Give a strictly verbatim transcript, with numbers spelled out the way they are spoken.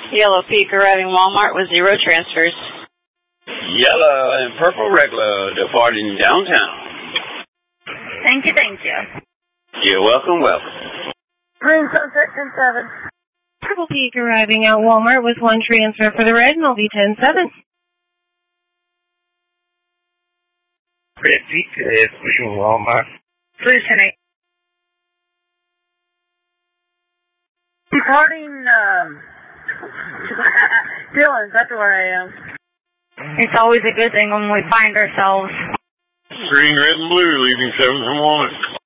Yellow Peak arriving Walmart with zero transfers. Yellow and purple regular departing downtown. Thank you, thank you. You're welcome, welcome. Green Sunset ten seven. Purple Peak arriving at Walmart with one transfer for the red, and I'll be ten seven. Red Peak is pushing Walmart. Blue ten eight. Departing, um, Dylan, that's where I am. It's always a good thing when we find ourselves. Green, red, and blue leaving seven from Walmart.